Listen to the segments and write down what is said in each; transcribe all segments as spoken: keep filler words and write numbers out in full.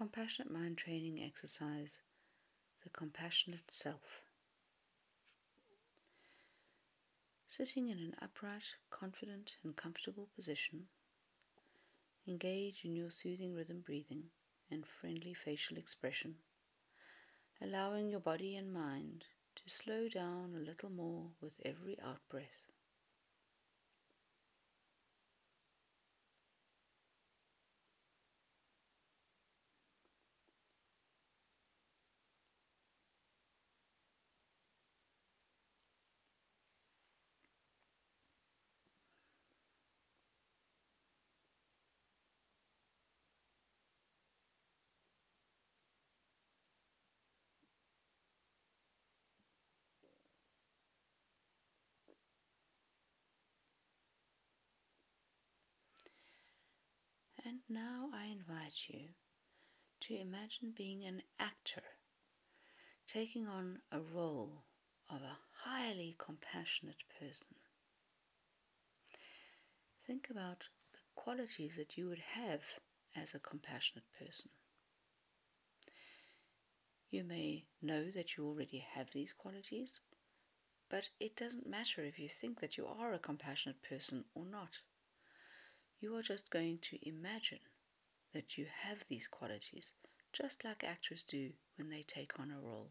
Compassionate Mind Training Exercise, the Compassionate Self. Sitting in an upright, confident and comfortable position, engage in your soothing rhythm breathing and friendly facial expression, allowing your body and mind to slow down a little more with every out-breath. And now I invite you to imagine being an actor, taking on a role of a highly compassionate person. Think about the qualities that you would have as a compassionate person. You may know that you already have these qualities, but it doesn't matter if you think that you are a compassionate person or not. You are just going to imagine that you have these qualities, just like actors do when they take on a role.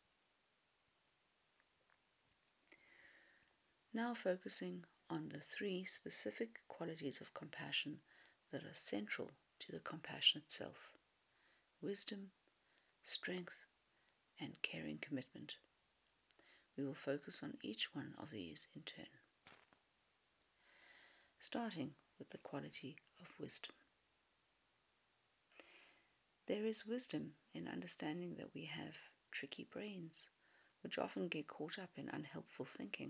Now focusing on the three specific qualities of compassion that are central to the compassionate self: wisdom, strength, and caring commitment. We will focus on each one of these in turn. Starting with the quality of wisdom. There is wisdom in understanding that we have tricky brains, which often get caught up in unhelpful thinking.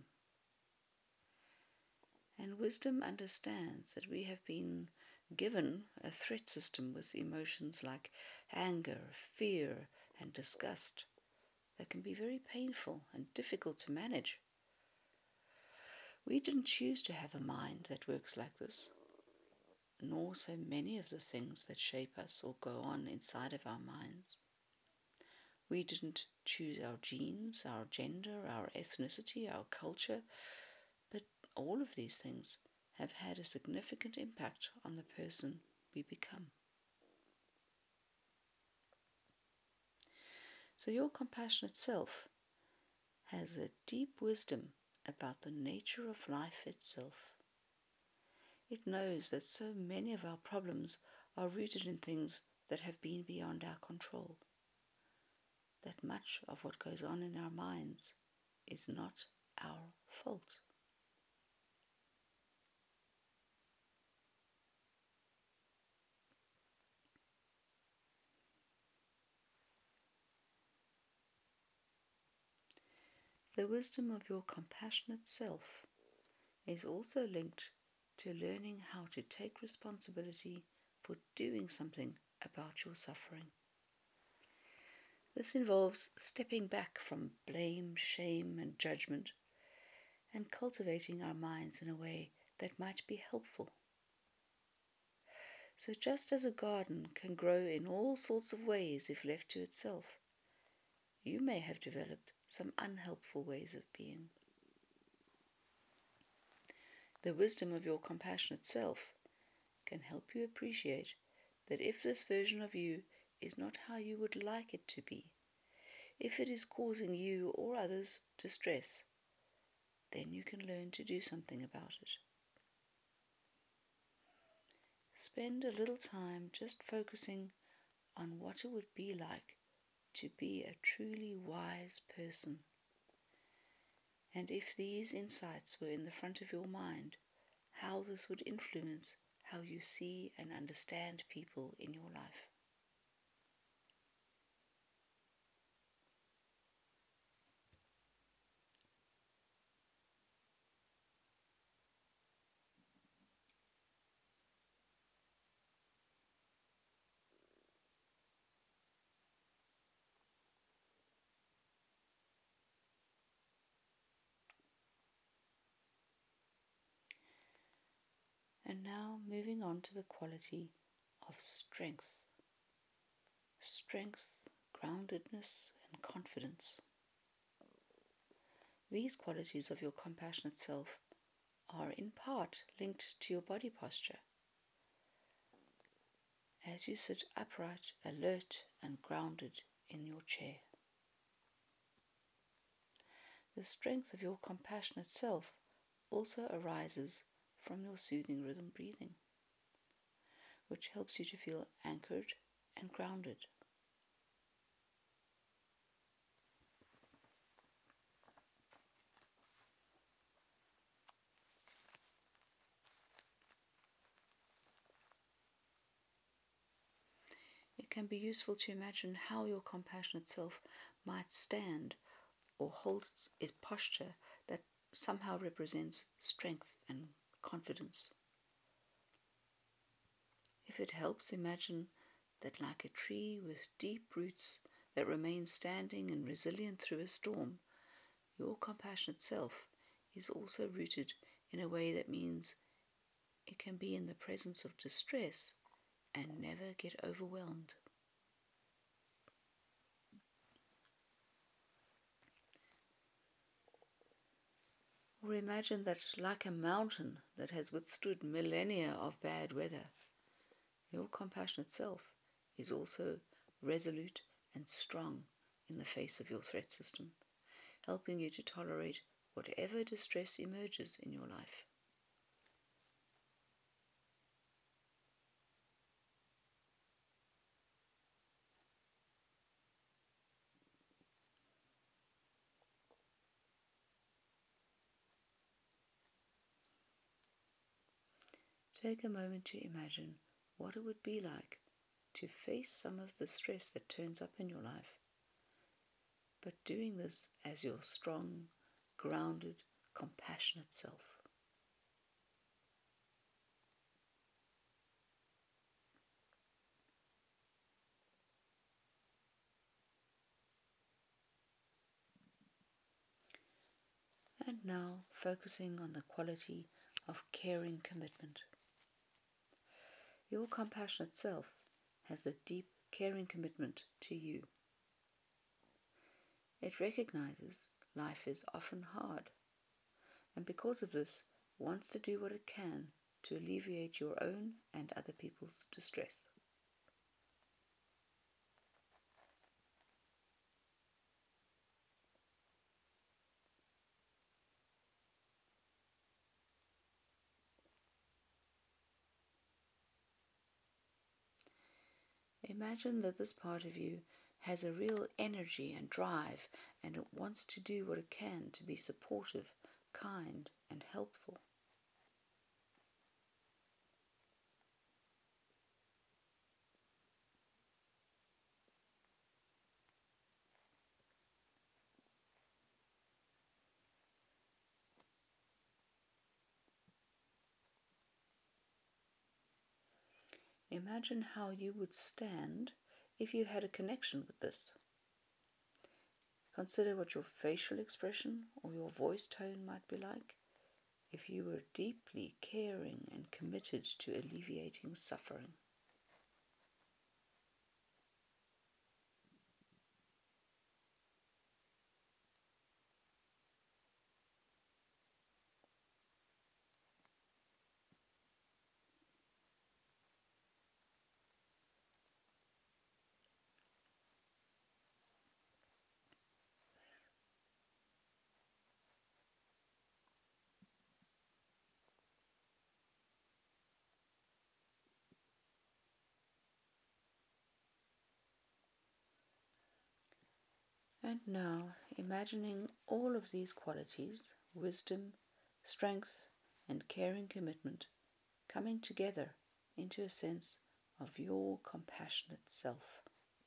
And wisdom understands that we have been given a threat system with emotions like anger, fear, and disgust that can be very painful and difficult to manage. We didn't choose to have a mind that works like this, nor so many of the things that shape us or go on inside of our minds. We didn't choose our genes, our gender, our ethnicity, our culture, but all of these things have had a significant impact on the person we become. So your compassionate self has a deep wisdom about the nature of life itself. It knows that so many of our problems are rooted in things that have been beyond our control, that much of what goes on in our minds is not our fault. The wisdom of your compassionate self is also linked to learning how to take responsibility for doing something about your suffering. This involves stepping back from blame, shame, and judgment, and cultivating our minds in a way that might be helpful. So just as a garden can grow in all sorts of ways if left to itself, you may have developed some unhelpful ways of being. The wisdom of your compassionate self can help you appreciate that if this version of you is not how you would like it to be, if it is causing you or others distress, then you can learn to do something about it. Spend a little time just focusing on what it would be like to be a truly wise person. And if these insights were in the front of your mind, how this would influence how you see and understand people in your life. And now moving on to the quality of strength. strength, groundedness, and confidence. These qualities of your compassionate self are in part linked to your body posture. As you sit upright, alert, and grounded in your chair. The strength of your compassionate self also arises from your soothing rhythm breathing, which helps you to feel anchored and grounded. It can be useful to imagine how your compassionate self might stand or hold its posture that somehow represents strength and confidence. If it helps, imagine that like a tree with deep roots that remain standing and resilient through a storm, your compassionate self is also rooted in a way that means it can be in the presence of distress and never get overwhelmed. Or imagine that like a mountain that has withstood millennia of bad weather, your compassionate self is also resolute and strong in the face of your threat system, helping you to tolerate whatever distress emerges in your life. Take a moment to imagine what it would be like to face some of the stress that turns up in your life, but doing this as your strong, grounded, compassionate self. And now focusing on the quality of caring commitment. Your compassionate self has a deep caring commitment to you. It recognizes life is often hard, and because of this, wants to do what it can to alleviate your own and other people's distress. Imagine that this part of you has a real energy and drive, and it wants to do what it can to be supportive, kind, and helpful. Imagine how you would stand if you had a connection with this. Consider what your facial expression or your voice tone might be like if you were deeply caring and committed to alleviating suffering. And now, imagining all of these qualities, wisdom, strength, and caring commitment, coming together into a sense of your compassionate self.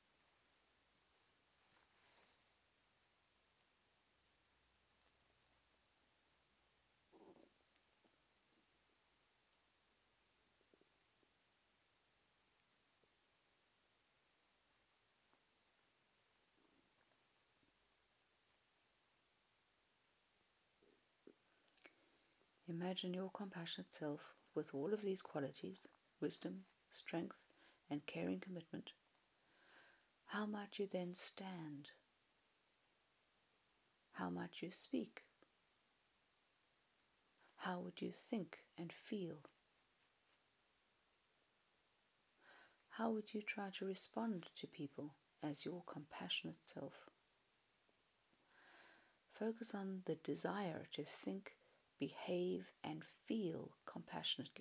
Imagine your compassionate self with all of these qualities, wisdom, strength, and caring commitment, how might you then stand? How might you speak? How would you think and feel? How would you try to respond to people as your compassionate self? Focus on the desire to think, behave, and feel compassionately.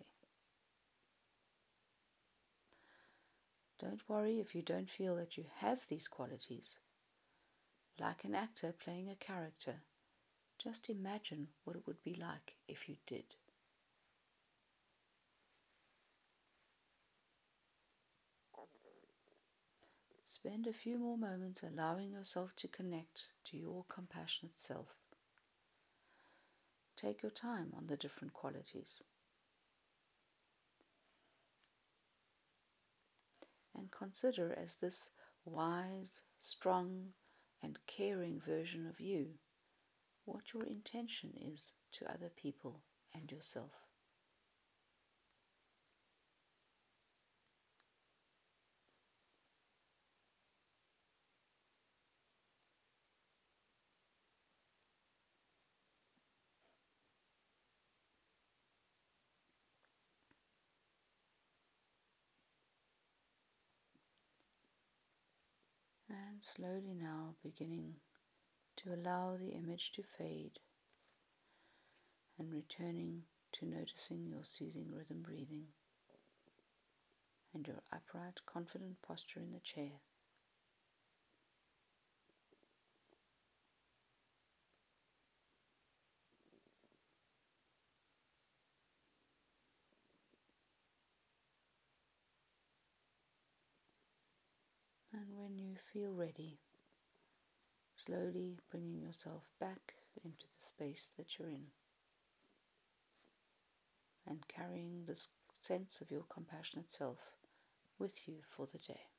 Don't worry if you don't feel that you have these qualities. Like an actor playing a character, just imagine what it would be like if you did. Spend a few more moments allowing yourself to connect to your compassionate self. Take your time on the different qualities. And consider as this wise, strong, and caring version of you what your intention is to other people and yourself. And slowly now beginning to allow the image to fade and returning to noticing your soothing rhythm breathing and your upright, confident posture in the chair. And when you feel ready, slowly bringing yourself back into the space that you're in and carrying this sense of your compassionate self with you for the day.